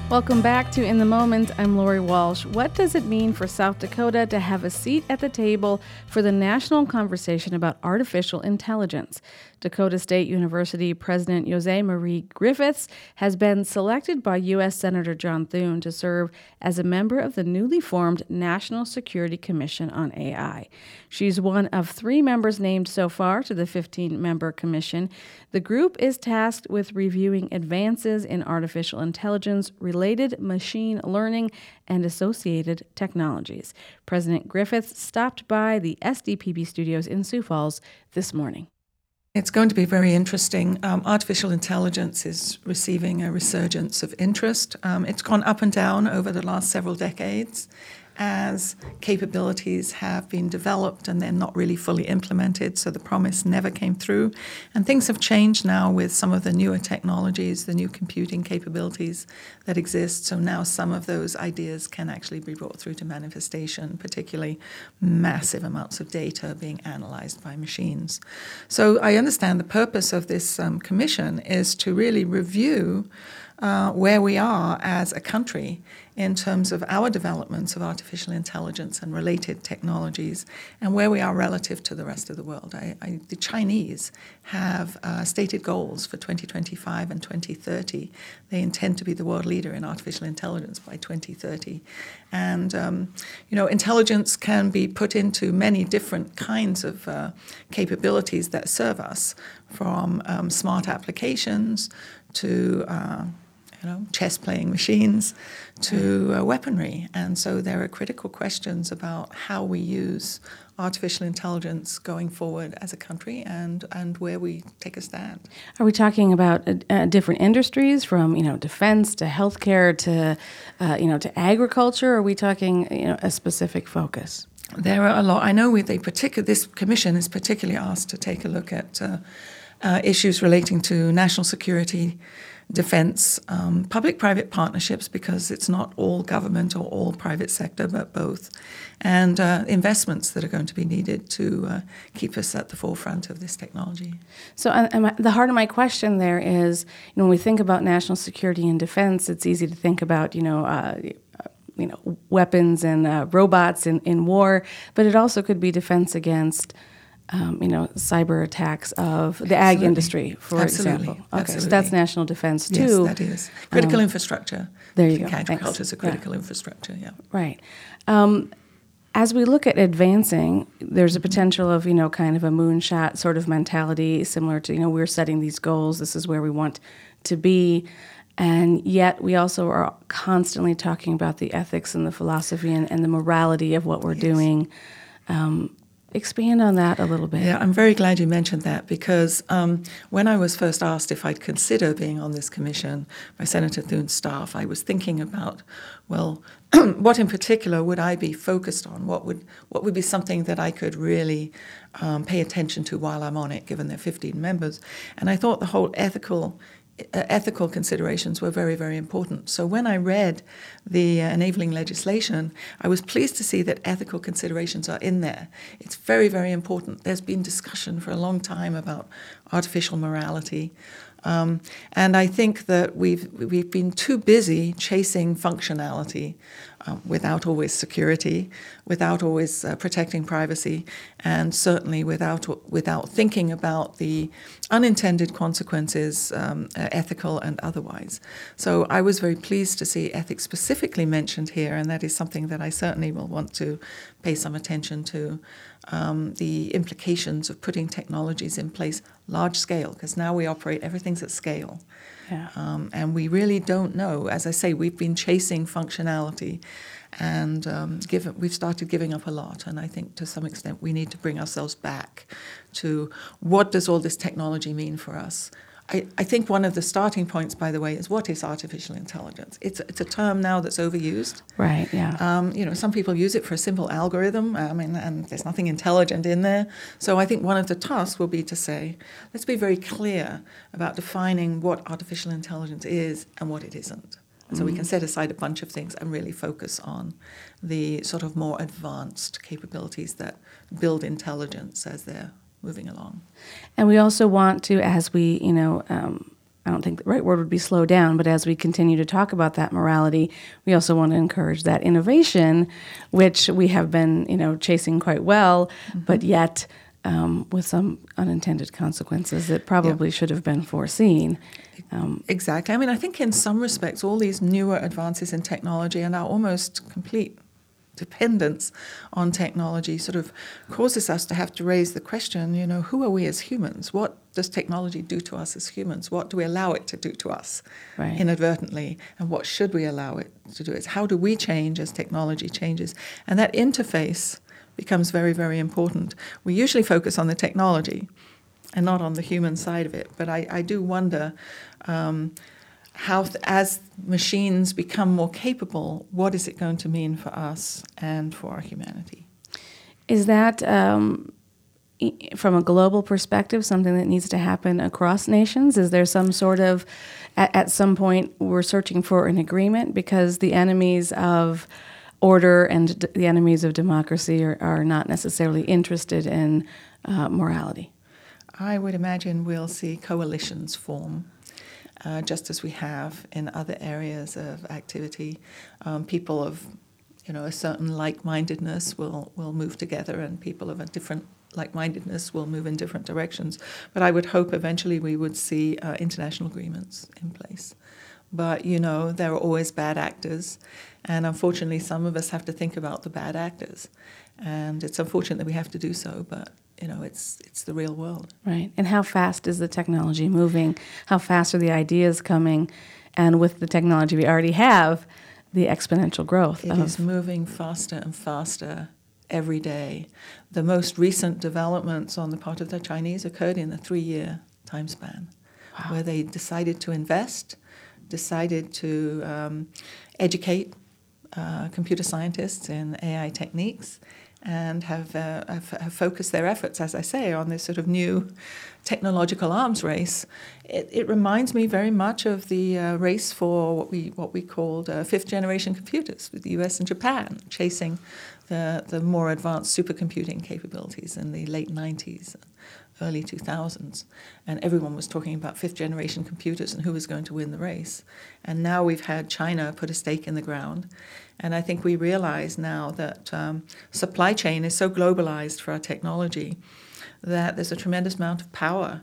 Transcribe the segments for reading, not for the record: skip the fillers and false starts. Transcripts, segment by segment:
Welcome back to In the Moment. I'm Lori Walsh. What does it mean for South Dakota to have a seat at the table for the national conversation about artificial intelligence? Dakota State University President Jose Marie Griffiths has been selected by U.S. Senator John Thune to serve as a member of the newly formed National Security Commission on AI. She's one of 3 members named so far to the 15-member commission. The group is tasked with reviewing advances in artificial intelligence, related machine learning, and associated technologies. President Griffiths stopped by the SDPB studios in Sioux Falls this morning. It's going to be very interesting. Artificial intelligence is receiving a resurgence of interest. It's gone up and down over the last several decades as capabilities have been developed and they're not really fully implemented, so the promise never came through. And things have changed now with some of the newer technologies, the new computing capabilities that exist. So now some of those ideas can actually be brought through to manifestation, particularly massive amounts of data being analyzed by machines. So I understand the purpose of this commission is to really review where we are as a country in terms of our developments of artificial intelligence and related technologies and where we are relative to the rest of the world. The Chinese have stated goals for 2025 and 2030. They intend to be the world leader in artificial intelligence by 2030. And, intelligence can be put into many different kinds of capabilities that serve us, from smart applications to chess-playing machines to weaponry. And so there are critical questions about how we use artificial intelligence going forward as a country and where we take a stand. Are we talking about different industries, from defense to healthcare to agriculture? Or are we talking a specific focus? There are a lot. I know this commission is particularly asked to take a look at issues relating to national security, defense, public-private partnerships, because it's not all government or all private sector, but both, and investments that are going to be needed to keep us at the forefront of this technology. So the heart of my question there is, when we think about national security and defense, it's easy to think about, weapons and robots in war, but it also could be defense against cyber attacks of the ag industry, for example. Okay, Absolutely. So that's national defense too. Yes, that is. Critical infrastructure. There you go. Agriculture is a critical infrastructure, yeah. Right. As we look at advancing, there's a potential of, kind of a moonshot sort of mentality, similar to, we're setting these goals, this is where we want to be. And yet we also are constantly talking about the ethics and the philosophy and the morality of what we're doing. Expand on that a little bit. Yeah, I'm very glad you mentioned that, because when I was first asked if I'd consider being on this commission by Senator Thune's staff, I was thinking about, what in particular would I be focused on? What would be something that I could really pay attention to while I'm on it, given there are 15 members? And I thought the whole ethical considerations were very, very important. So when I read the enabling legislation, I was pleased to see that ethical considerations are in there. It's very, very important. There's been discussion for a long time about artificial morality. And I think that we've been too busy chasing functionality without always security, without always protecting privacy, and certainly without thinking about the unintended consequences, ethical and otherwise. So I was very pleased to see ethics specifically mentioned here, and that is something that I certainly will want to pay some attention to. The implications of putting technologies in place large scale, because now we operate, everything's at scale. Yeah. And we really don't know. As I say, we've been chasing functionality, and we've started giving up a lot. And I think to some extent we need to bring ourselves back to what does all this technology mean for us? I think one of the starting points, by the way, is what is artificial intelligence? It's a term now that's overused. Right, yeah. Some people use it for a simple algorithm, and there's nothing intelligent in there. So I think one of the tasks will be to say, let's be very clear about defining what artificial intelligence is and what it isn't. So we can set aside a bunch of things and really focus on the sort of more advanced capabilities that build intelligence as they're moving along. And we also want to, as we, I don't think the right word would be slow down, but as we continue to talk about that morality, we also want to encourage that innovation, which we have been, chasing quite well, but yet with some unintended consequences that probably should have been foreseen. Exactly. I mean, I think in some respects, all these newer advances in technology and our almost complete dependence on technology sort of causes us to have to raise the question, who are we as humans? What does technology do to us as humans? What do we allow it to do to us inadvertently? And what should we allow it to do? How do we change as technology changes? And that interface becomes very, very important. We usually focus on the technology and not on the human side of it. But I do wonder how, as machines become more capable, what is it going to mean for us and for our humanity? Is that, from a global perspective, something that needs to happen across nations? Is there some sort of, at some point, we're searching for an agreement because the enemies of order and the enemies of democracy are not necessarily interested in morality? I would imagine we'll see coalitions form. Just as we have in other areas of activity. People of, a certain like-mindedness will move together, and people of a different like-mindedness will move in different directions. But I would hope eventually we would see international agreements in place. But, there are always bad actors, and unfortunately some of us have to think about the bad actors. And it's unfortunate that we have to do so, but it's the real world. Right. And how fast is the technology moving? How fast are the ideas coming? And with the technology we already have, the exponential growth. It is moving faster and faster every day. The most recent developments on the part of the Chinese occurred in a 3-year time span, where they decided to invest, decided to educate computer scientists in AI techniques, and have focused their efforts, as I say, on this sort of new technological arms race. It reminds me very much of the race for what we called fifth-generation computers, with the US and Japan chasing the more advanced supercomputing capabilities in the late 90s, early 2000s. And everyone was talking about fifth-generation computers and who was going to win the race. And now we've had China put a stake in the ground. And I think we realize now that supply chain is so globalized for our technology that there's a tremendous amount of power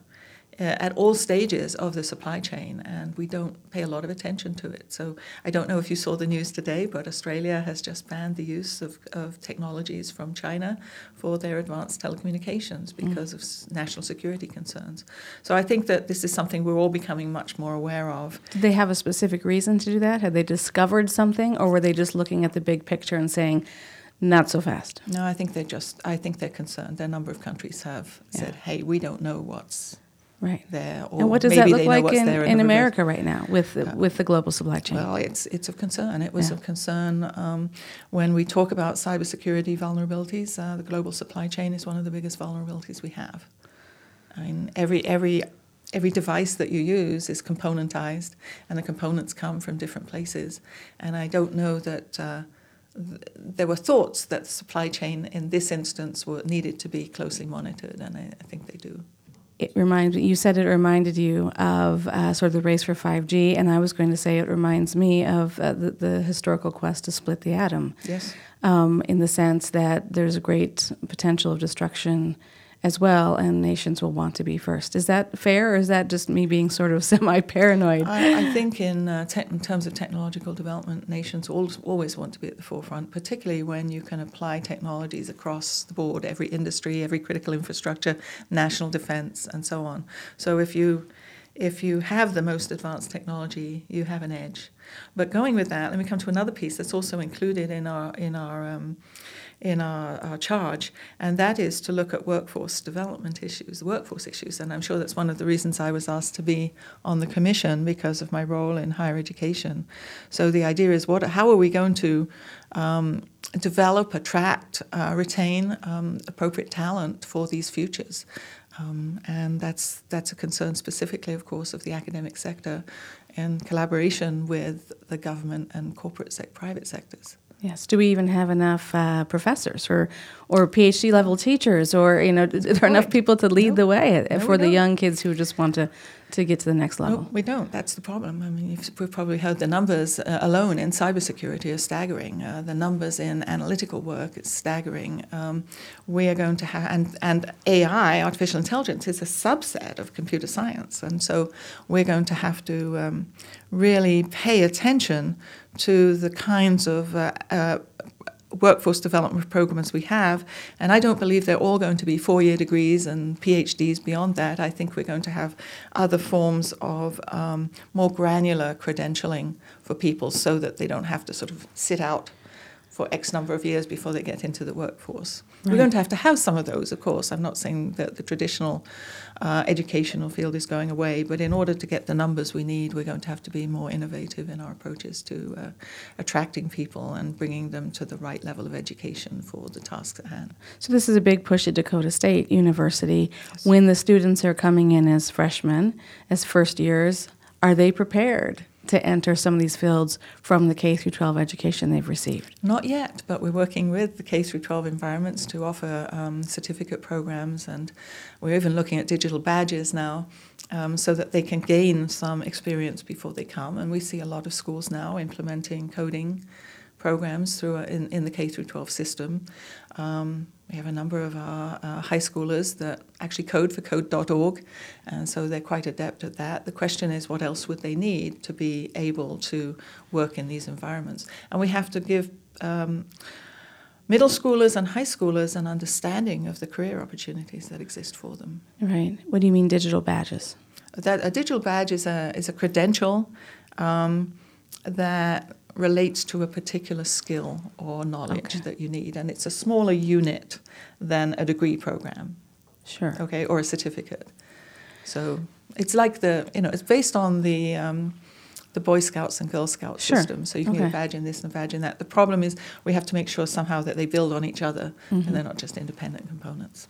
at all stages of the supply chain, and we don't pay a lot of attention to it. So I don't know if you saw the news today, but Australia has just banned the use of technologies from China for their advanced telecommunications because of national security concerns. So I think that this is something we're all becoming much more aware of. Did they have a specific reason to do that? Had they discovered something, or were they just looking at the big picture and saying, not so fast? No, I think they're concerned. A number of countries have said, hey, we don't know what's there. Or and what does that look like in America right now with the global supply chain? Well, it's of concern. It was of concern when we talk about cybersecurity vulnerabilities. The global supply chain is one of the biggest vulnerabilities we have. I mean, every device that you use is componentized, and the components come from different places. And I don't know that there were thoughts that the supply chain in this instance needed to be closely monitored, and I think they do. You said it reminded you of sort of the race for 5G, and I was going to say it reminds me of the historical quest to split the atom. Yes. In the sense that there's a great potential of destruction as well, and nations will want to be first. Is that fair, or is that just me being sort of semi-paranoid? I think in terms of technological development, nations always want to be at the forefront, particularly when you can apply technologies across the board, every industry, every critical infrastructure, national defense, and so on. So if you have the most advanced technology, you have an edge. But going with that, let me come to another piece that's also included in our charge, and that is to look at workforce development issues, workforce issues. And I'm sure that's one of the reasons I was asked to be on the commission, because of my role in higher education. So the idea is, how are we going to develop, attract, retain appropriate talent for these futures? And that's a concern specifically, of course, of the academic sector in collaboration with the government and private sectors. Yes. Do we even have enough professors or PhD level teachers, or are there enough people to lead the way for the young kids who just want to to get to the next level. No, we don't. That's the problem. I mean, we've probably heard the numbers alone in cybersecurity are staggering. The numbers in analytical work is staggering. We are going to have, and AI, artificial intelligence, is a subset of computer science. And so we're going to have to really pay attention to the kinds of workforce development programs we have, and I don't believe they're all going to be 4-year degrees and PhDs beyond that. I think we're going to have other forms of more granular credentialing for people so that they don't have to sort of sit out for X number of years before they get into the workforce. Right. We're going to have some of those, of course. I'm not saying that the traditional educational field is going away, but in order to get the numbers we need, we're going to have to be more innovative in our approaches to attracting people and bringing them to the right level of education for the tasks at hand. So this is a big push at Dakota State University. Yes. When the students are coming in as freshmen, as first years, are they prepared to enter some of these fields from the K-12 education they've received? Not yet, but we're working with the K-12 environments to offer certificate programs, and we're even looking at digital badges now so that they can gain some experience before they come. And we see a lot of schools now implementing coding programs through in the K-12 system. We have a number of our high schoolers that actually code for code.org, and so they're quite adept at that. The question is, what else would they need to be able to work in these environments? And we have to give middle schoolers and high schoolers an understanding of the career opportunities that exist for them. Right. What do you mean digital badges? A digital badge is a credential that relates to a particular skill or knowledge that you need, and it's a smaller unit than a degree program. Sure. Okay, or a certificate. So it's like it's based on the Boy Scouts and Girl Scouts system. So you can get a badge in this and a badge in that. The problem is we have to make sure somehow that they build on each other and they're not just independent components.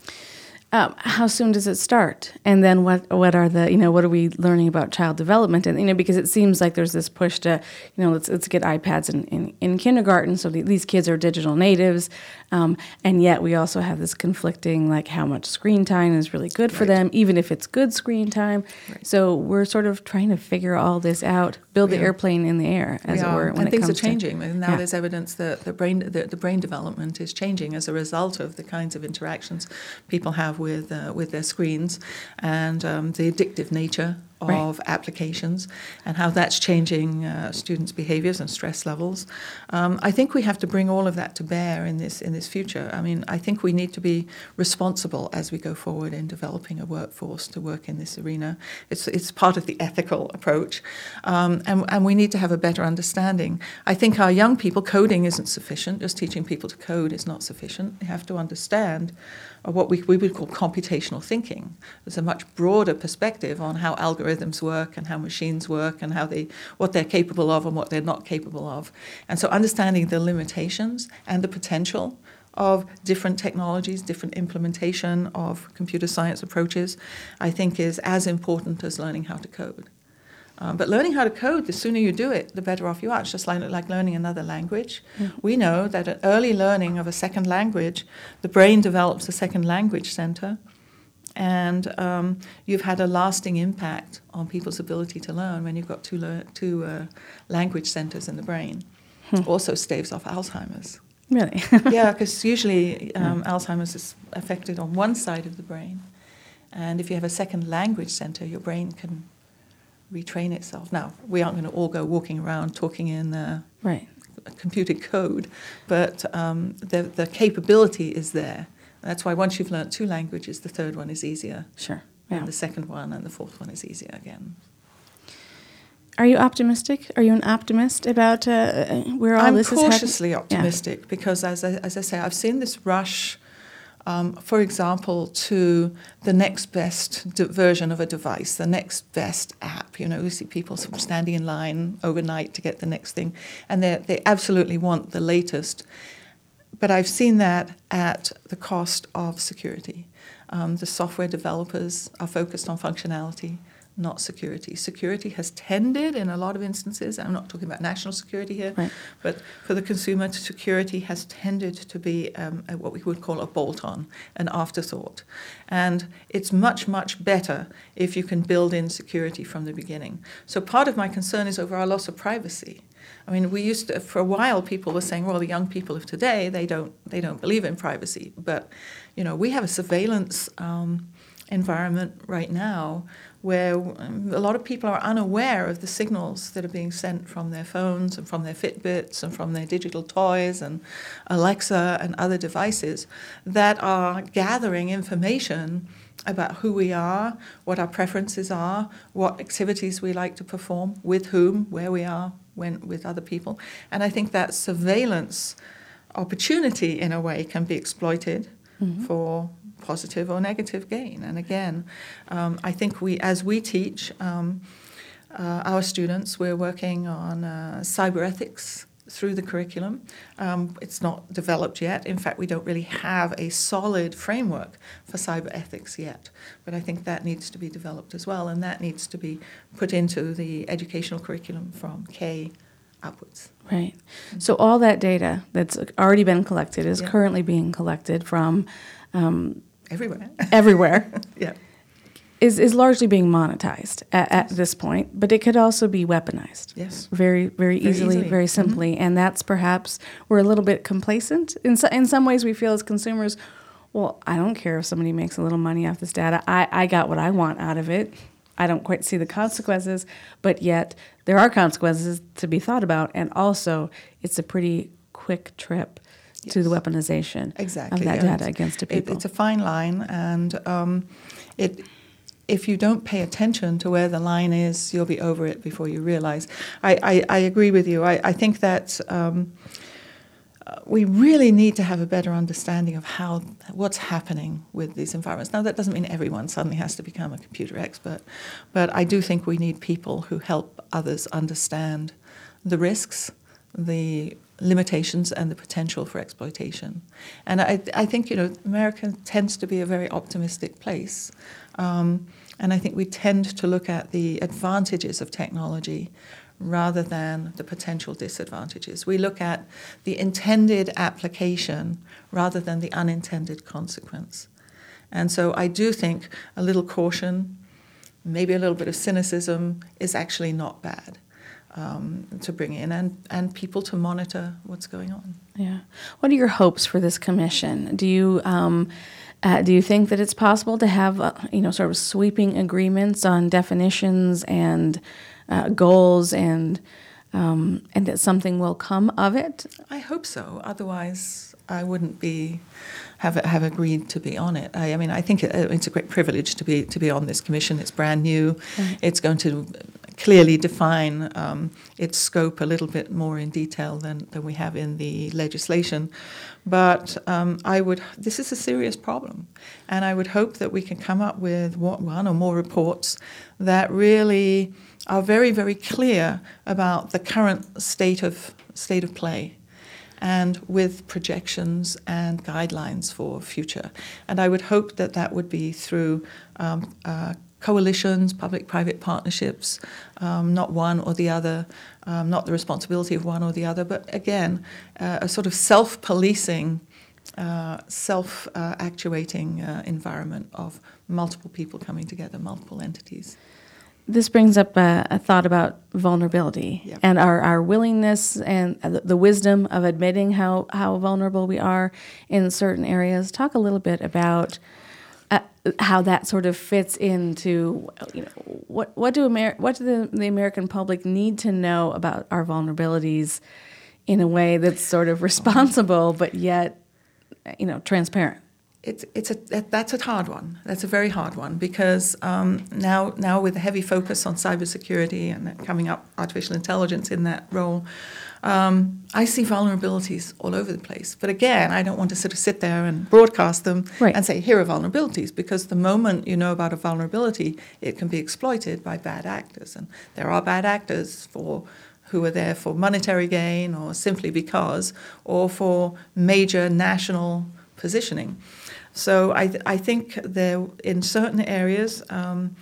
How soon does it start? And then what are the, what are we learning about child development? And, because it seems like there's this push to, let's get iPads in kindergarten, so these kids are digital natives. And yet we also have this conflicting, like how much screen time is really good for them, even if it's good screen time. Right. So we're sort of trying to figure all this out, build the airplane in the air, as it were. And things are changing. And now there's evidence that the brain development is changing as a result of the kinds of interactions people have with their screens, and the addictive nature of applications and how that's changing students' behaviors and stress levels. I think we have to bring all of that to bear in this future. I mean, I think we need to be responsible as we go forward in developing a workforce to work in this arena. It's part of the ethical approach, and we need to have a better understanding. I think our young people, coding isn't sufficient. Just teaching people to code is not sufficient. They have to understand what we would call computational thinking. There's a much broader perspective on how algorithms work and how machines work and what they're capable of and what they're not capable of. And so understanding the limitations and the potential of different technologies, different implementation of computer science approaches, I think is as important as learning how to code. But learning how to code, the sooner you do it, the better off you are. It's just like learning another language. Mm-hmm. We know that at early learning of a second language, the brain develops a second language center, and you've had a lasting impact on people's ability to learn when you've got two language centers in the brain. Also staves off Alzheimer's. Really? Yeah, because usually Alzheimer's is affected on one side of the brain, and if you have a second language center, your brain can retrain itself. Now, we aren't going to all go walking around talking in computer code, but the capability is there. That's why once you've learned two languages, the third one is easier. Sure. And the second one and the fourth one is easier again. Are you optimistic? Are you an optimist about where all this is headed? I'm cautiously optimistic because, as I say, I've seen this rush, for example, to the next best version of a device, the next best app. We see people sort of standing in line overnight to get the next thing, and they absolutely want the latest. But I've seen that at the cost of security. The software developers are focused on functionality. not security. Security has tended, in a lot of instances, I'm not talking about national security here, Right. but for the consumer, security has tended to be what we would call a bolt-on, an afterthought. And it's much, much better if you can build in security from the beginning. So part of my concern is over our loss of privacy. I mean, we used to, for a while, people were saying, well, the young people of today, they don't believe in privacy. But, you know, we have a surveillance environment right now where a lot of people are unaware of the signals that are being sent from their phones and from their Fitbits and from their digital toys and Alexa and other devices that are gathering information about who we are, what our preferences are, what activities we like to perform, with whom, where we are, when with other people. And I think that surveillance opportunity, in a way, can be exploited for positive or negative gain. And again, I think as we teach our students, we're working on cyber ethics through the curriculum. It's not developed yet. In fact, we don't really have a solid framework for cyber ethics yet. But I think that needs to be developed as well, and that needs to be put into the educational curriculum from K upwards. Right. So all that data that's already been collected is Yeah. currently being collected from Everywhere. everywhere. Yeah. Is largely being monetized at this point, but it could also be weaponized. Yes. Very, very easily, easily. very simply. And that's perhaps we're a little bit complacent. In some ways, we feel as consumers, well, I don't care if somebody makes a little money off this data. I got what I want out of it. I don't quite see the consequences, but yet there are consequences to be thought about. And also, it's a pretty quick trip to the weaponization Exactly. of that Yeah, data against the people. It's a fine line, and if you don't pay attention to where the line is, you'll be over it before you realize. I agree with you. I think that we really need to have a better understanding of what's happening with these environments. Now, that doesn't mean everyone suddenly has to become a computer expert, but I do think we need people who help others understand the risks, the limitations, and the potential for exploitation. And I think, America tends to be a very optimistic place. And I think we tend to look at the advantages of technology rather than the potential disadvantages. We look at the intended application rather than the unintended consequence. And so I do think a little caution, maybe a little bit of cynicism is actually not bad to bring in, and people to monitor what's going on. Yeah. What are your hopes for this commission? Do you think that it's possible to have, sort of sweeping agreements on definitions and goals, and that something will come of it? I hope so. Otherwise, I wouldn't have agreed to be on it. I mean, I think it's a great privilege to be on this commission. It's brand new. Right. It's going to clearly define its scope a little bit more in detail than we have in the legislation. But this is a serious problem, and I would hope that we can come up with one or more reports that really are very, very clear about the current state of play, and with projections and guidelines for future. And I would hope that would be through coalitions, public-private partnerships, not one or the other, not the responsibility of one or the other, but again, a sort of self-policing, self-actuating environment of multiple people coming together, multiple entities. This brings up a thought about vulnerability. Yep. And our willingness and the wisdom of admitting how vulnerable we are in certain areas. Talk a little bit about how that sort of fits into, what do the American public need to know about our vulnerabilities in a way that's sort of responsible but yet, transparent. That's a hard one. That's a very hard one, because now with a heavy focus on cybersecurity and coming up artificial intelligence in that role, I see vulnerabilities all over the place. But again, I don't want to sort of sit there and broadcast them and say, here are vulnerabilities, because the moment you know about a vulnerability, it can be exploited by bad actors. And there are bad actors who are there for monetary gain, or simply because, or for major national positioning. So I think there, in certain areas,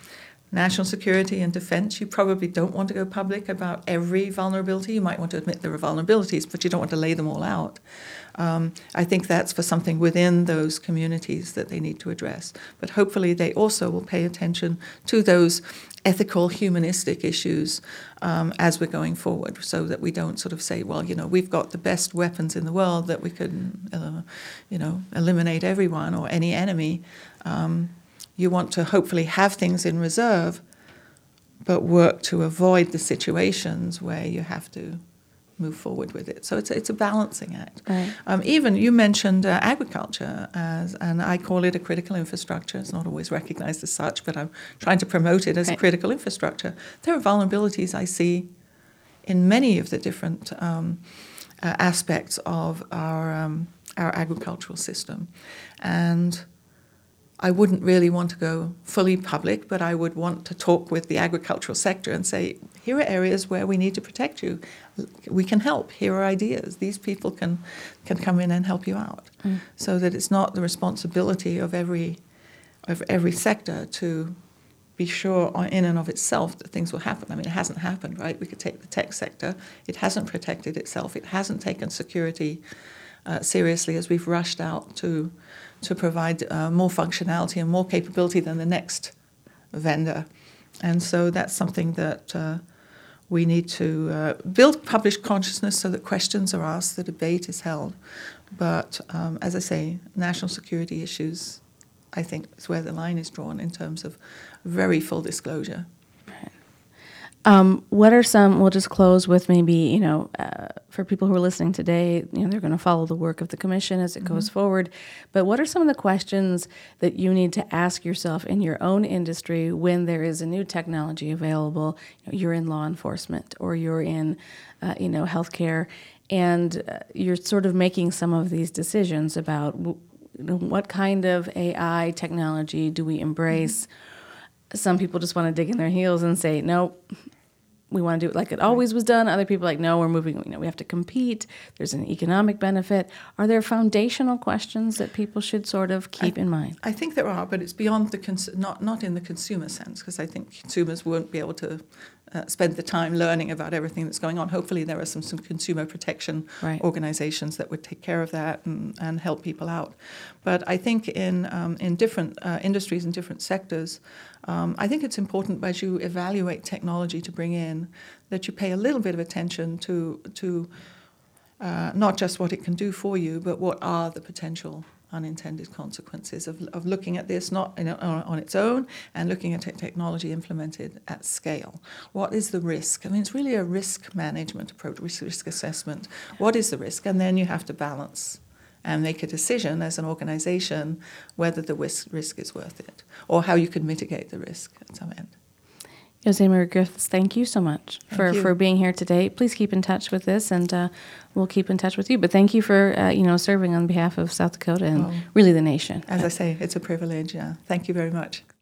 national security and defense, you probably don't want to go public about every vulnerability. You might want to admit there are vulnerabilities, but you don't want to lay them all out. I think that's for something within those communities that they need to address. But hopefully they also will pay attention to those ethical, humanistic issues as we're going forward, so that we don't sort of say, well, we've got the best weapons in the world that we could, eliminate everyone or any enemy. You want to hopefully have things in reserve, but work to avoid the situations where you have to move forward with it. So it's a balancing act. Right. Even you mentioned agriculture, and I call it a critical infrastructure. It's not always recognized as such, but I'm trying to promote it as a critical infrastructure. There are vulnerabilities I see in many of the different aspects of our agricultural system, and I wouldn't really want to go fully public, but I would want to talk with the agricultural sector and say, here are areas where we need to protect you. We can help. Here are ideas. These people can come in and help you out. So that it's not the responsibility of every sector to be sure in and of itself that things will happen. I mean, it hasn't happened, right? We could take the tech sector. It hasn't protected itself. It hasn't taken security seriously as we've rushed out to provide more functionality and more capability than the next vendor. And so that's something that we need to build public consciousness so that questions are asked, the debate is held. But as I say, national security issues, I think, is where the line is drawn in terms of very full disclosure. What are some, we'll just close with maybe, for people who are listening today, they're going to follow the work of the commission as it goes forward, but what are some of the questions that you need to ask yourself in your own industry when there is a new technology available? You're in law enforcement or you're in, healthcare, and you're sort of making some of these decisions about what kind of AI technology do we embrace? Some people just want to dig in their heels and say, no, we want to do it like it always was done. Other people are like, no, we're moving, we have to compete. There's an economic benefit. Are there foundational questions that people should sort of keep in mind? I think there are, but it's beyond not in the consumer sense, because I think consumers won't be able to spend the time learning about everything that's going on. Hopefully there are some consumer protection organizations that would take care of that and help people out. But I think in different industries and different sectors, I think it's important as you evaluate technology to bring in that you pay a little bit of attention to not just what it can do for you, but what are the potential unintended consequences of looking at this not on its own and looking at technology implemented at scale. What is the risk? I mean, it's really a risk management approach, risk assessment. What is the risk? And then you have to balance and make a decision as an organization whether the risk is worth it or how you can mitigate the risk at some end. Jose-Marie Griffiths, thank you so much for being here today. Please keep in touch with this, and we'll keep in touch with you. But thank you for serving on behalf of South Dakota and really the nation. As I say, it's a privilege. Thank you very much.